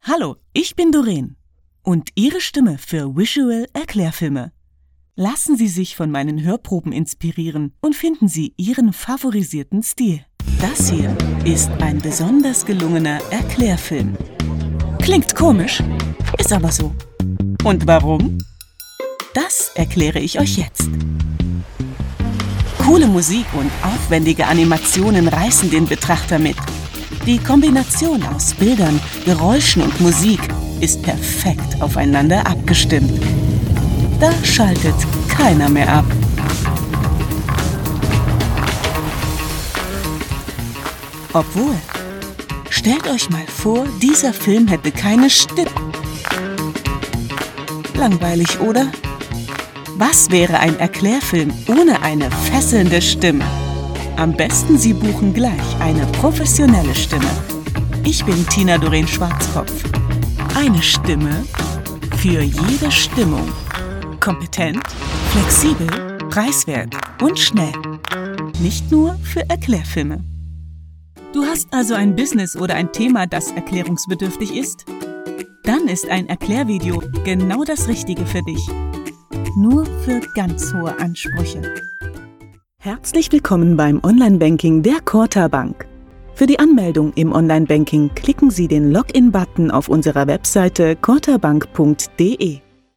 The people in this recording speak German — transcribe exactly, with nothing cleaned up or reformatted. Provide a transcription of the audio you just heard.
Hallo, ich bin Doreen und Ihre Stimme für Visual Erklärfilme. Lassen Sie sich von meinen Hörproben inspirieren und finden Sie Ihren favorisierten Stil. Das hier ist ein besonders gelungener Erklärfilm. Klingt komisch, ist aber so. Und warum? Das erkläre ich euch jetzt. Coole Musik und aufwendige Animationen reißen den Betrachter mit. Die Kombination aus Bildern, Geräuschen und Musik ist perfekt aufeinander abgestimmt. Da schaltet keiner mehr ab. Obwohl, stellt euch mal vor, dieser Film hätte keine Stimme. Langweilig, oder? Was wäre ein Erklärfilm ohne eine fesselnde Stimme? Am besten Sie buchen gleich eine professionelle Stimme. Ich bin Tina Doreen Schwarzkopf. Eine Stimme für jede Stimmung. Kompetent, flexibel, preiswert und schnell. Nicht nur für Erklärfilme. Du hast also ein Business oder ein Thema, das erklärungsbedürftig ist? Dann ist ein Erklärvideo genau das Richtige für dich. Nur für ganz hohe Ansprüche. Herzlich willkommen beim Online-Banking der Corta Bank. Für die Anmeldung im Online-Banking klicken Sie den Login-Button auf unserer Webseite cortabank punkt de.